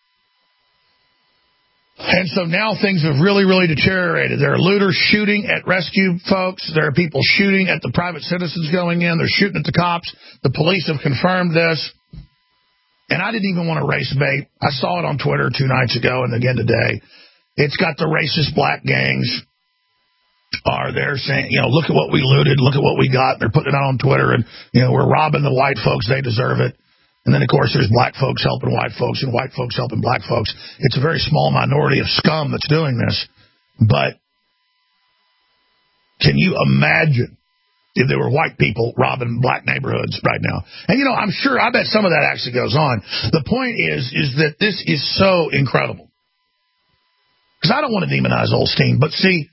[SPEAKER 3] And so now things have really, really deteriorated. There are looters shooting at rescue folks. There are people shooting at the private citizens going in. They're shooting at the cops. The police have confirmed this. And I didn't even want to race bait. I saw it on Twitter two nights ago and again today. It's got the racist black gangs are there saying, you know, look at what we looted, look at what we got. They're putting it out on Twitter, and, you know, we're robbing the white folks. They deserve it. And then, of course, there's black folks helping white folks and white folks helping black folks. It's a very small minority of scum that's doing this. But can you imagine if there were white people robbing black neighborhoods right now? And, you know, I'm sure, I bet some of that actually goes on. The point is, is that this is so incredible. Because I don't want to demonize Osteen, but see,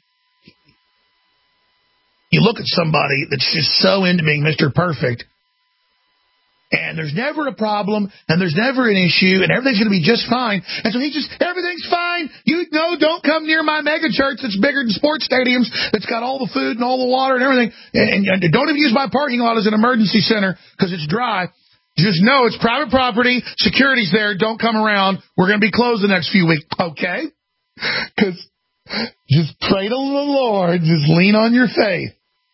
[SPEAKER 3] you look at somebody that's just so into being Mister Perfect, and there's never a problem, and there's never an issue, and everything's going to be just fine. And so he just, everything's fine. You know, don't come near my mega church that's bigger than sports stadiums, that's got all the food and all the water and everything. And, and, and don't even use my parking lot as an emergency center because it's dry. Just know it's private property. Security's there. Don't come around. We're going to be closed the next few weeks. Okay? Because just pray to the Lord. Just lean on your faith.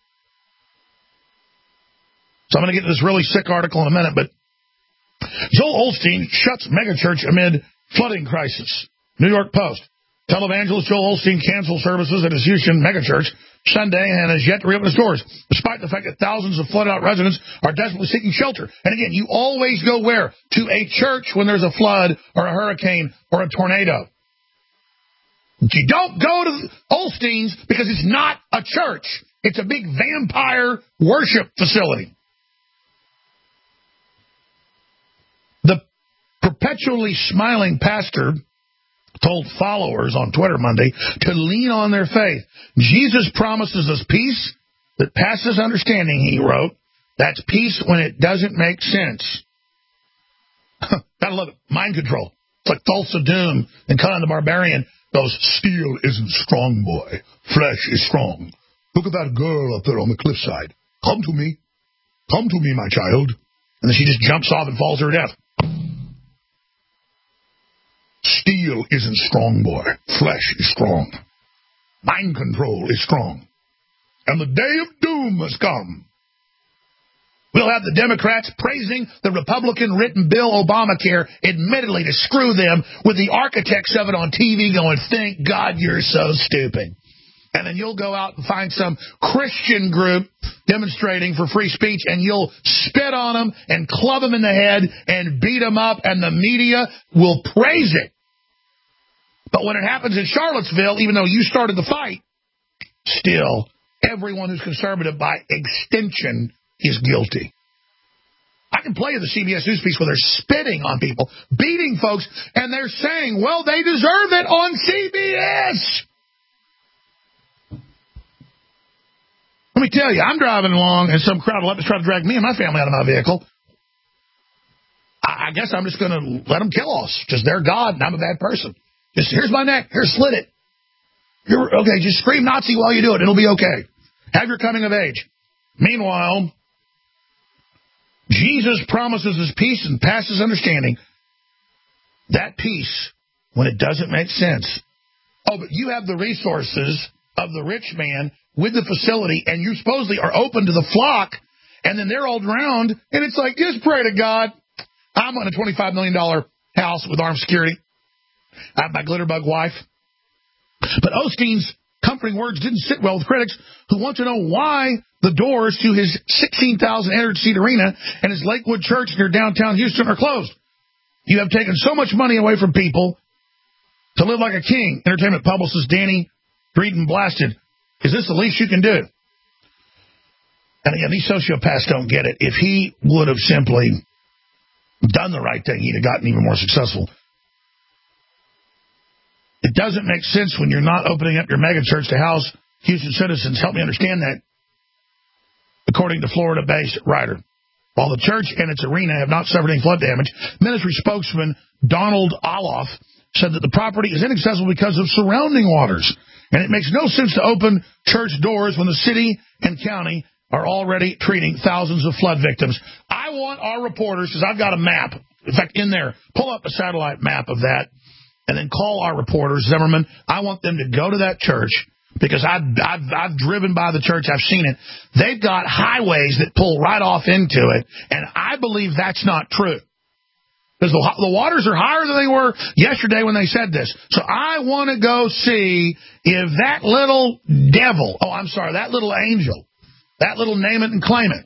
[SPEAKER 3] So I'm going to get to this really sick article in a minute, but Joel Osteen shuts megachurch amid flooding crisis. New York Post. Televangelist Joel Osteen canceled services at his Houston megachurch Sunday and has yet to reopen his doors, despite the fact that thousands of flooded-out residents are desperately seeking shelter. And again, you always go where? To a church when there's a flood or a hurricane or a tornado. You don't go to Osteen's because it's not a church. It's a big vampire worship facility. The perpetually smiling pastor told followers on Twitter Monday to lean on their faith. Jesus promises us peace that passes understanding, he wrote. That's peace when it doesn't make sense. Gotta love it. Mind control. It's like Tulsa Doom and Conan the Barbarian goes, steel isn't strong, boy. Flesh is strong. Look at that girl up there on the cliffside. Come to me. Come to me, my child. And then she just jumps off and falls to her death. Steel isn't strong, boy. Flesh is strong. Mind control is strong. And the day of doom has come. We'll have the Democrats praising the Republican-written bill Obamacare, admittedly to screw them, with the architects of it on T V going, thank God you're so stupid. And then you'll go out and find some Christian group demonstrating for free speech, and you'll spit on them and club them in the head and beat them up, and the media will praise it. But when it happens in Charlottesville, even though you started the fight, still, everyone who's conservative by extension is guilty. I can play you the C B S News piece where they're spitting on people, beating folks, and they're saying, well, they deserve it on C B S. Let me tell you, I'm driving along, and some crowd will try to drag me and my family out of my vehicle. I guess I'm just going to let them kill us, because they're God, and I'm a bad person. Just, here's my neck. Here, slit it. You're, okay, just scream Nazi while you do it. It'll be okay. Have your coming of age. Meanwhile, Jesus promises us peace and passes understanding. That peace, when it doesn't make sense. Oh, but you have the resources of the rich man with the facility, and you supposedly are open to the flock, and then they're all drowned, and it's like, just pray to God. I'm on a twenty-five million dollars house with armed security. I have my glitterbug wife. But Osteen's comforting words didn't sit well with critics who want to know why the doors to his sixteen thousand entered seat arena and his Lakewood Church near downtown Houston are closed. You have taken so much money away from people to live like a king, entertainment publicist Danny Dreeden blasted. Is this the least you can do? And again, these sociopaths don't get it. If he would have simply done the right thing, he'd have gotten even more successful. It doesn't make sense when you're not opening up your megachurch to house Houston citizens. Help me understand that, according to Florida-based writer. While the church and its arena have not suffered any flood damage, ministry spokesman Donald Oloff said that the property is inaccessible because of surrounding waters. And it makes no sense to open church doors when the city and county are already treating thousands of flood victims. I want our reporters, because I've got a map, in fact, in there, pull up a satellite map of that, and then call our reporters, Zimmerman. I want them to go to that church, because I've, I've, I've driven by the church. I've seen it. They've got highways that pull right off into it, and I believe that's not true. Because the, the waters are higher than they were yesterday when they said this. So I want to go see if that little devil, oh, I'm sorry, that little angel, that little name it and claim it,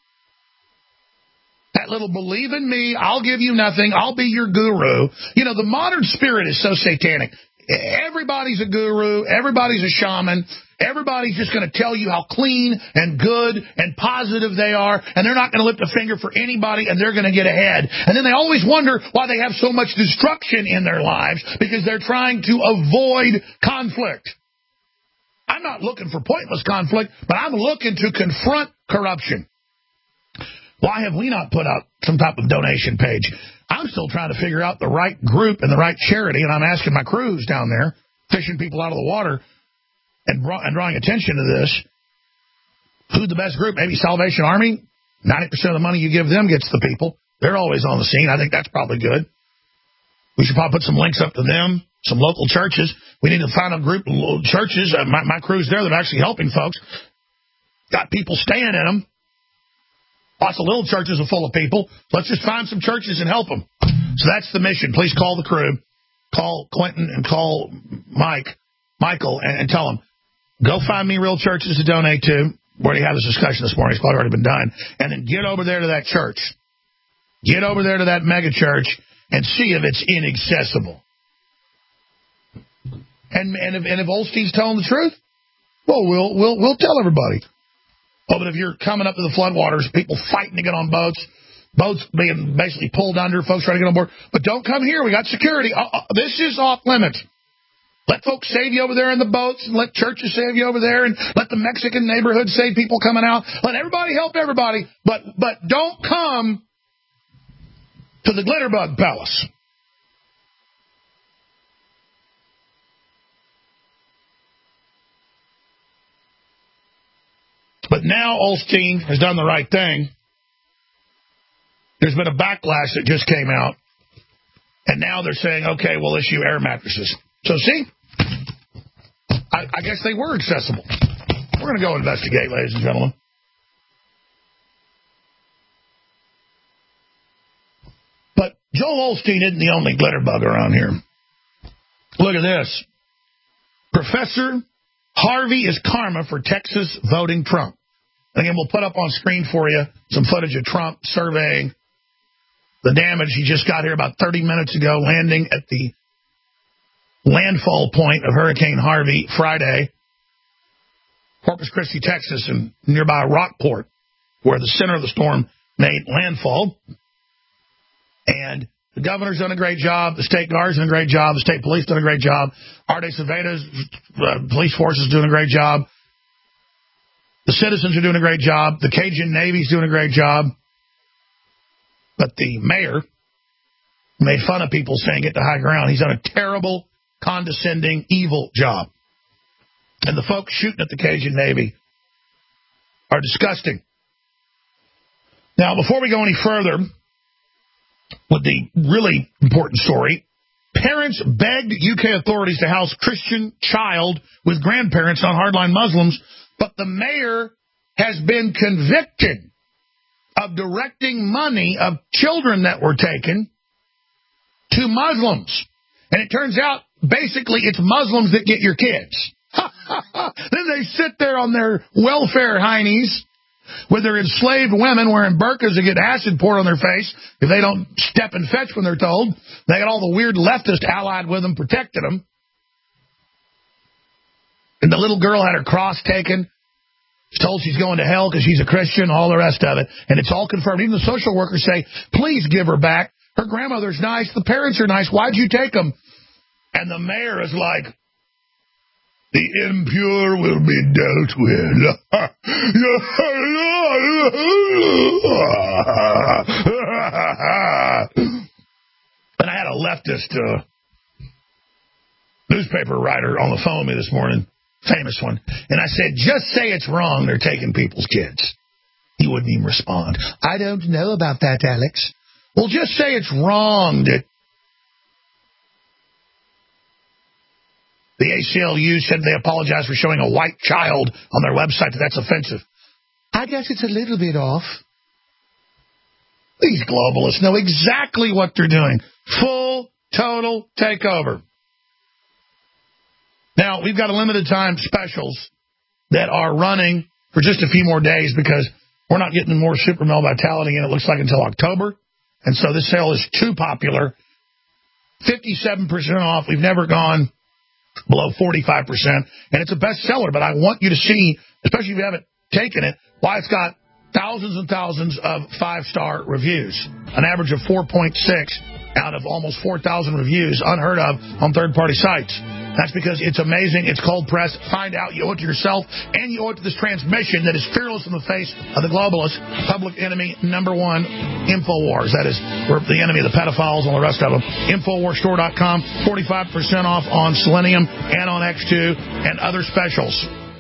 [SPEAKER 3] that little believe in me, I'll give you nothing, I'll be your guru. You know, the modern spirit is so satanic. Everybody's a guru. Everybody's a shaman. Everybody's just going to tell you how clean and good and positive they are, and they're not going to lift a finger for anybody, and they're going to get ahead. And then they always wonder why they have so much destruction in their lives, because they're trying to avoid conflict. I'm not looking for pointless conflict, but I'm looking to confront corruption. Why have we not put out some type of donation page? I'm still trying to figure out the right group and the right charity, and I'm asking my crews down there, fishing people out of the water and, brought, and drawing attention to this. Who's the best group? Maybe Salvation Army? ninety percent of the money you give them gets the people. They're always on the scene. I think that's probably good. We should probably put some links up to them, some local churches. We need to find a group of churches. Uh, my, my crew's there that are actually helping folks. Got people staying in them. Lots of little churches are full of people. Let's just find some churches and help them. So that's the mission. Please call the crew. Call Quentin and call Mike, Michael, and, and tell them, go find me real churches to donate to. We already had this discussion this morning. It's probably already been done. And then get over there to that church. Get over there to that mega church and see if it's inaccessible. And and if, and if Olstein's telling the truth, well, we'll we'll we'll tell everybody. Oh, but if you're coming up to the floodwaters, people fighting to get on boats, boats being basically pulled under, folks trying to get on board. But don't come here. We got security. Uh, uh, this is off limits. Let folks save you over there in the boats, and let churches save you over there, and let the Mexican neighborhood save people coming out. Let everybody help everybody, but but don't come to the Glitterbug Palace. But now Olstein has done the right thing. There's been a backlash that just came out. And now they're saying, okay, we'll issue air mattresses. So see, I, I guess they were accessible. We're going to go investigate, ladies and gentlemen. But Joel Olstein isn't the only glitterbug around here. Look at this. Professor Harvey is karma for Texas voting Trump. Again, we'll put up on screen for you some footage of Trump surveying the damage. He just got here about thirty minutes ago, landing at the landfall point of Hurricane Harvey Friday, Corpus Christi, Texas, and nearby Rockport, where the center of the storm made landfall. And the governor's done a great job. The state guard's done a great job. The state police done a great job. Arde Acevedo's uh, police force is doing a great job. The citizens are doing a great job. The Cajun Navy's doing a great job. But the mayor made fun of people saying get to high ground. He's done a terrible, condescending, evil job. And the folks shooting at the Cajun Navy are disgusting. Now, before we go any further with the really important story, parents begged U K authorities to house Christian child with grandparents, not hardline Muslims, but the mayor has been convicted of directing money of children that were taken to Muslims. And it turns out, basically, it's Muslims that get your kids. Then they sit there on their welfare heinies with their enslaved women wearing burqas and get acid poured on their face if they don't step and fetch when they're told. They got all the weird leftists allied with them, protecting them. And the little girl had her cross taken. She's told she's going to hell because she's a Christian, all the rest of it. And it's all confirmed. Even the social workers say, please give her back. Her grandmother's nice. The parents are nice. Why'd you take them? And the mayor is like, the impure will be dealt with. And I had a leftist uh, newspaper writer on the phone with me this morning, famous one, and I said, just say it's wrong they're taking people's kids. He wouldn't even respond. I don't know about that, Alex. Well, just say it's wrong that the A C L U said they apologize for showing a white child on their website, that that's offensive. I guess it's a little bit off. These globalists know exactly what they're doing. Full, total takeover. Now, we've got a limited time specials that are running for just a few more days because we're not getting more super male vitality in, it looks like, until October. And so this sale is too popular. fifty-seven percent off. We've never gone below forty-five percent. And it's a bestseller, but I want you to see, especially if you haven't taken it, why it's got thousands and thousands of five-star reviews, an average of four point six out of almost four thousand reviews, unheard of on third-party sites. That's because it's amazing. It's cold pressed. Find out. You owe it to yourself, and you owe it to this transmission that is fearless in the face of the globalists, public enemy number one, InfoWars. That is, we're the enemy of the pedophiles and the rest of them. Infowars Store dot com, forty-five percent off on Selenium and on X two and other specials.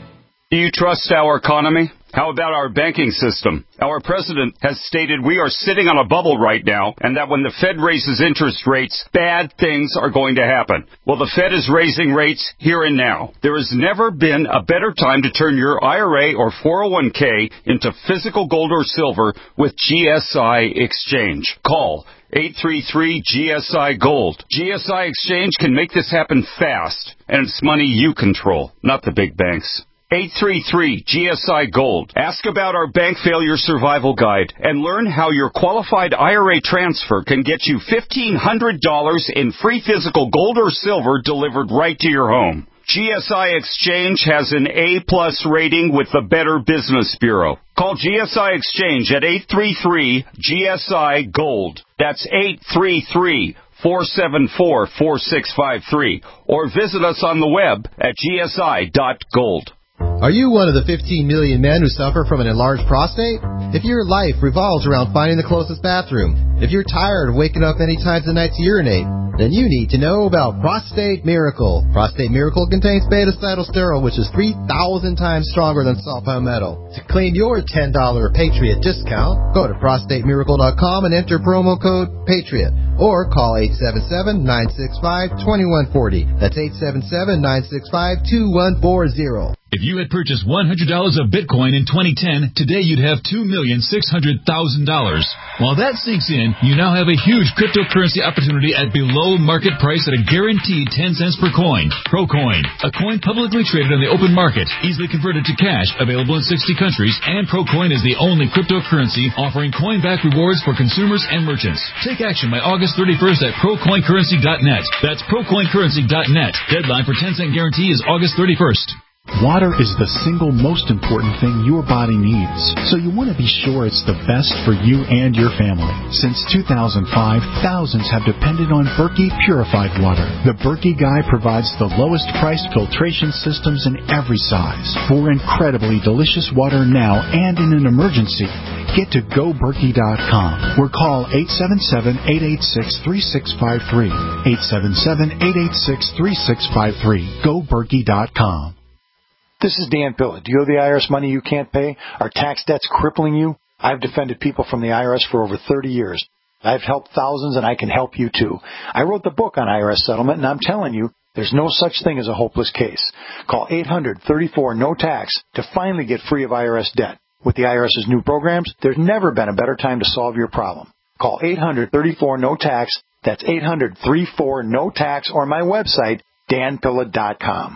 [SPEAKER 16] Do you trust our economy? How about our banking system? Our president has stated we are sitting on a bubble right now, and that when the Fed raises interest rates, bad things are going to happen. Well, the Fed is raising rates here and now. There has never been a better time to turn your I R A or four oh one k into physical gold or silver with G S I Exchange. Call eight three three G S I Gold. G S I Exchange can make this happen fast, and it's money you control, not the big banks. eight three three G S I Gold. Ask about our bank failure survival guide and learn how your qualified I R A transfer can get you fifteen hundred dollars in free physical gold or silver delivered right to your home. G S I Exchange has an A-plus rating with the Better Business Bureau. Call G S I Exchange at eight three three G S I Gold. That's eight three three four seven four four six five three. Or visit us on the web at G S I dot gold.
[SPEAKER 17] Are you one of the fifteen million men who suffer from an enlarged prostate? If your life revolves around finding the closest bathroom, if you're tired of waking up many times a night to urinate, then you need to know about Prostate Miracle. Prostate Miracle contains beta-cytosterol, which is three thousand times stronger than salt palmetto. To claim your ten dollars Patriot discount, go to prostate miracle dot com and enter promo code PATRIOT. Or call eight seven seven, nine six five, two one four zero. That's eight seven seven, nine six five, two one four zero.
[SPEAKER 10] If you had purchased one hundred dollars of Bitcoin in twenty ten, today you'd have two million six hundred thousand dollars. While that sinks in, you now have a huge cryptocurrency opportunity at below market price at a guaranteed ten cents per coin. ProCoin, a coin publicly traded on the open market, easily converted to cash, available in sixty countries, and ProCoin is the only cryptocurrency offering coin-back rewards for consumers and merchants. Take action by August thirty-first at pro coin currency dot net. That's pro coin currency dot net. Deadline for ten cent guarantee is August thirty-first.
[SPEAKER 4] Water is the single most important thing your body needs, so you want to be sure it's the best for you and your family. Since two thousand five, thousands have depended on Berkey purified water. The Berkey Guy provides the lowest priced filtration systems in every size. For incredibly delicious water now and in an emergency, get to go berkey dot com or call eight seven seven, eight eight six, three six five three. eight seven seven, eight eight six, three six five three. go berkey dot com.
[SPEAKER 5] This is Dan Pilla. Do you owe the I R S money you can't pay? Are tax debts crippling you? I've defended people from the I R S for over thirty years. I've helped thousands, and I can help you too. I wrote the book on I R S settlement, and I'm telling you, there's no such thing as a hopeless case. Call eight hundred, thirty-four, no tax to finally get free of I R S debt. With the IRS's new programs, there's never been a better time to solve your problem. Call eight hundred, thirty-four, no tax. That's eight hundred, thirty-four, no tax, or my website, dan pilla dot com.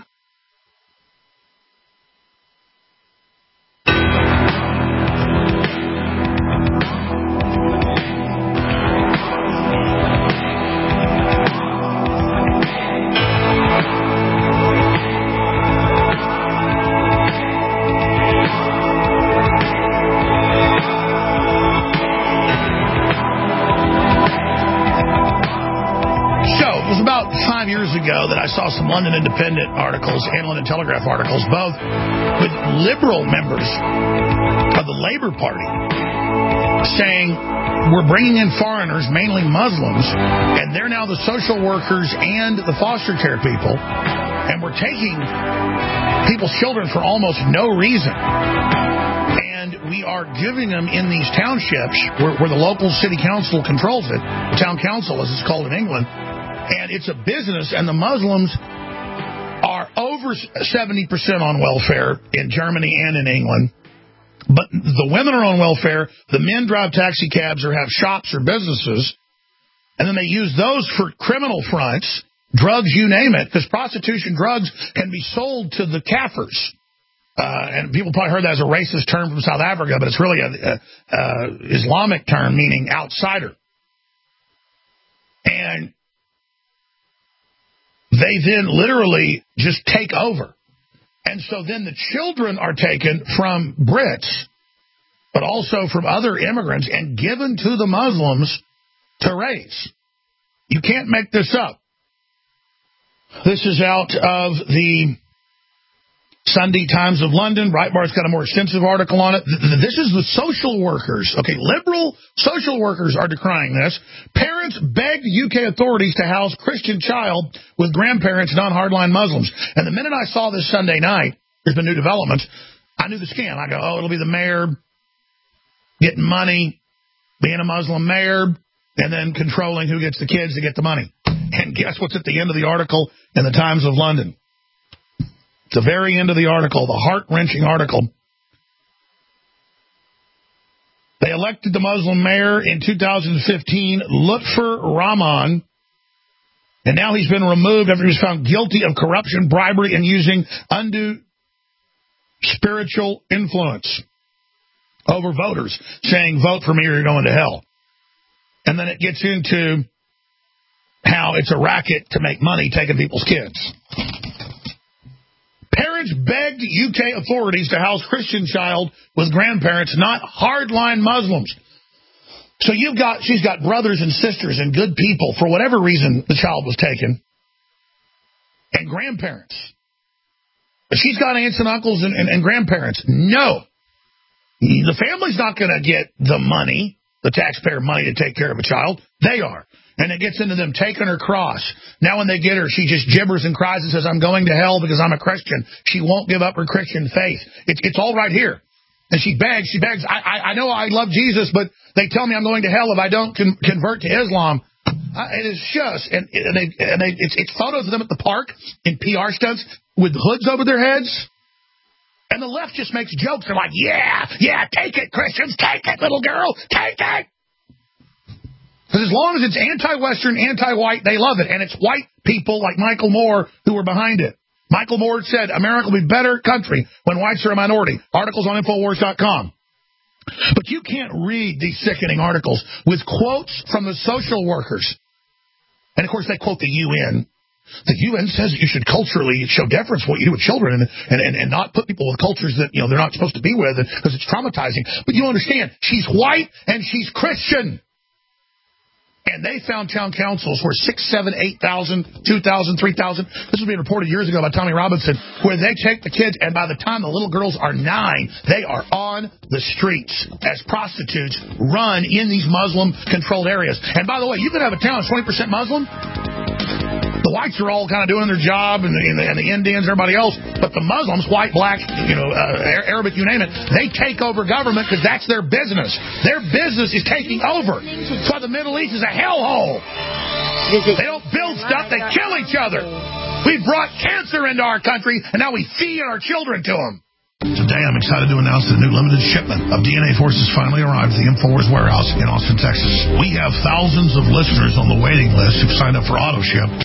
[SPEAKER 3] It was about five years ago that I saw some London Independent articles and London Telegraph articles, both with liberal members of the Labour Party saying we're bringing in foreigners, mainly Muslims, and they're now the social workers and the foster care people, and we're taking people's children for almost no reason. And we are giving them in these townships where, where the local city council controls it, the town council as it's called in England, and it's a business, and the Muslims are over seventy percent on welfare in Germany and in England. But the women are on welfare, the men drive taxi cabs or have shops or businesses, and then they use those for criminal fronts, drugs, you name it, because prostitution, drugs can be sold to the Kafirs. Uh, and people probably heard that as a racist term from South Africa, but it's really an Islamic term meaning outsider. And they then literally just take over. And so then the children are taken from Brits, but also from other immigrants, and given to the Muslims to raise. You can't make this up. This is out of the Sunday Times of London. Breitbart's got a more extensive article on it. This is the social workers. Okay, liberal social workers are decrying this. Parents begged U K authorities to house Christian child with grandparents, non-hardline Muslims. And the minute I saw this Sunday night, there's been new developments, I knew the scam. I go, oh, it'll be the mayor getting money, being a Muslim mayor, and then controlling who gets the kids to get the money. And guess what's at the end of the article in the Times of London? The very end of the article, the heart-wrenching article. They elected the Muslim mayor in two thousand fifteen, Lutfur Rahman, and now he's been removed after he was found guilty of corruption, bribery, and using undue spiritual influence over voters, saying, vote for me or you're going to hell. And then it gets into how it's a racket to make money taking people's kids. Parents begged U K authorities to house Christian child with grandparents, not hardline Muslims. So you've got, she's got brothers and sisters and good people, for whatever reason the child was taken, and grandparents. But she's got aunts and uncles and, and, and grandparents. No. The family's not going to get the money, the taxpayer money to take care of a child. They are. And it gets into them taking her cross. Now when they get her, she just gibbers and cries and says, I'm going to hell because I'm a Christian. She won't give up her Christian faith. It's, it's all right here. And she begs, she begs, I, I, I know I love Jesus, but they tell me I'm going to hell if I don't con- convert to Islam. I, it is just, and, and, they, and they, it's, it's photos of them at the park in P R stunts with hoods over their heads. And the left just makes jokes. They're like, yeah, yeah, take it, Christians, take it, little girl, take it. Because as long as it's anti-Western, anti-white, they love it. And it's white people like Michael Moore who are behind it. Michael Moore said, America will be a better country when whites are a minority. Articles on Infowars dot com. But you can't read these sickening articles with quotes from the social workers. And, of course, they quote the U N. The U N says that you should culturally show deference for what you do with children and, and, and, and not put people with cultures that, you know, they're not supposed to be with because it's traumatizing. But you understand, she's white and she's Christian. And they found town councils where six, seven, eight thousand, two thousand, three thousand. This was being reported years ago by Tommy Robinson, where they take the kids, and by the time the little girls are nine, they are on the streets as prostitutes run in these Muslim-controlled areas. And by the way, you could have a town that's twenty percent Muslim. The whites are all kind of doing their job, and the, and the, and the Indians, everybody else. But the Muslims, white, black, you know, uh, Arabic, you name it, they take over government because that's their business. Their business is taking over. That's why the Middle East is a hellhole. They don't build stuff, they kill each other. We brought cancer into our country, and now we feed our children to them. Today, I'm excited to announce that a new limited shipment of D N A Forces finally arrived at the Infowars warehouse in Austin, Texas. We have thousands of listeners on the waiting list who've signed up for AutoShip.